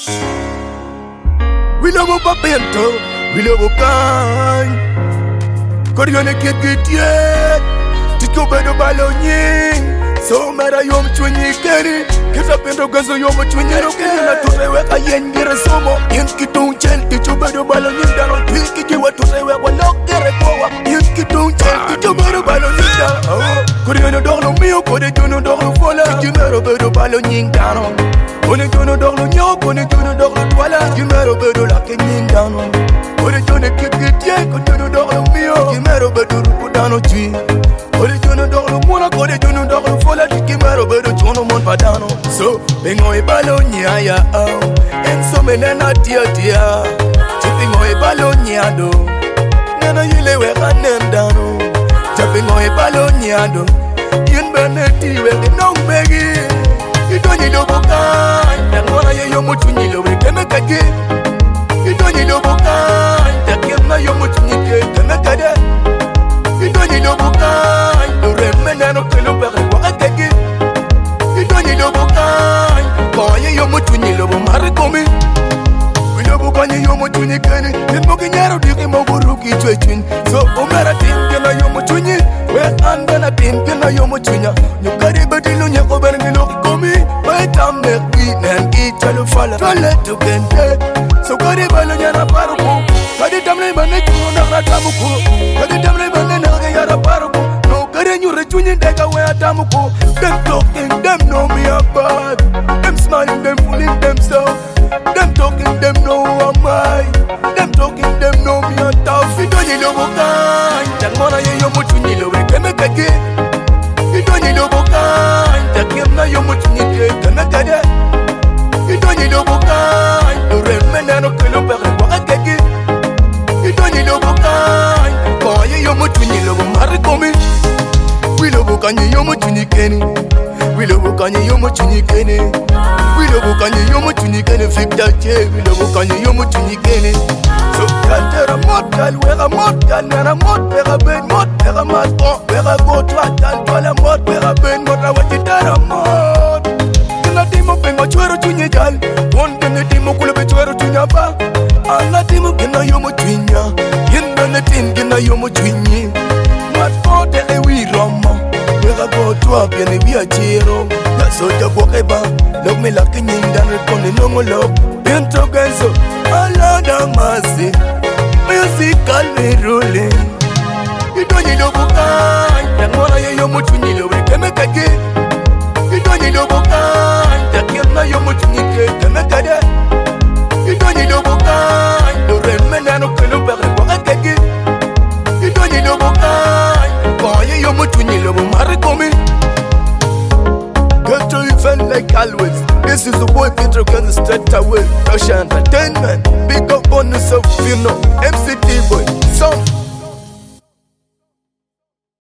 We love our bento, we love our kind. Korean kid get yet. Tiko bedo balonye. So mera yom chwenye keri. Kita pendo gazo yom chwenye rokeni. Na turewe kayen gira somo. Yen kitong chel ticho bedo balonye. Dano twiki jiwa turewe walokere powa. Yen kitong chel ticho bedo balonye. Korean dorlo mio, kode jono dorlo fola. Jimero bedo balonye dano. Kone jono dorlo nyo, kone jono dorlo twala. Jimero bedo lake nyingano. Kone jono kikitye, kone jono dorlo mio. Jimero bedo rupu dano chui. Kode jono dorlo muna, kode jono dorlo fola. Jimero bedo jono mon padano. So, bengo e balonye aya au. Enso menena tia tia. Chipingo e balonye ado. Nena yile weka nendano. Chipingo e balonye ado. Yen beneti weke nong begi. Idonyi lobokan, yakwana yeyo muchunyi lobe keme kage. Idonyi lobokan, yakemna yo muchunyi keme kade. Idonyi lobokan, loreme neno kelo pere kwa kage. Idonyi lobokan, kwa yeyo muchunyi lobo marikomi. Wilobokan yeyo muchunyi kene, tenmoki nyaro diki moguruki chwechun. So omera timke na yo muchunyi, we anda na timke na yo muchunya. Nyukari bedilu nyako berengiloki komi. Tam make me and each other follow. Don't let you get dead. So go to Balanya Paraco. Got it, I'm never make you on a Tamuko. Got it, I'm never Nagayara Paraco. No, getting you retuning that away at Tamuko. Them talking, them know me about. Them smiling, them fooling themselves. Them talking, them know who am I. Them talking, them know me on top. You don't need no kind. That one I am what you need away. Can make again. You don't need no kind. That game now you're much need. Idonyi lobokan, loreme neno kelo pere kwa kage. Idonyi lobokan, kwa yeyo muchunyi lobo marikomi. Wilobokan yeyo muchunyi keni. Wilobokan yeyo muchunyi keni. Wilobokan yeyo muchunyi keni. Fiktache, wilobokan yeyo muchunyi keni. So kantera motal, wera motal, nera mot, wera ben mot, wera maton, wera go to atan, tola mot, wera ben mot, rawatitara mot. Timo pengo chwero chunye jal. One dene timo kulebe chwero chunya ba. Ala timo gina yomo chunya. Yenda ne tin gina yomo chunyi. Mat ote e wi romo. Wega go tuwa piene via chiro. Ya soja kwakeba. Log me la kinyindan rekone nongo log. Biento genzo. Ala damasi. Musical me rolling. Idonyi lobukan. Yangwana ye yomo chunyi lobe keme kage. Idonyi lobukan. Yakemna yo muchunyi keme kade. Idonyi lobukan, loreme neno kelo pere kwa kage. Idonyi lobukan, kwa yeyo muchunyi lobo marikomi. Get to event like always. This is the boy Pedro Guns straight away. Russia Entertainment. Big up on yourself, you know.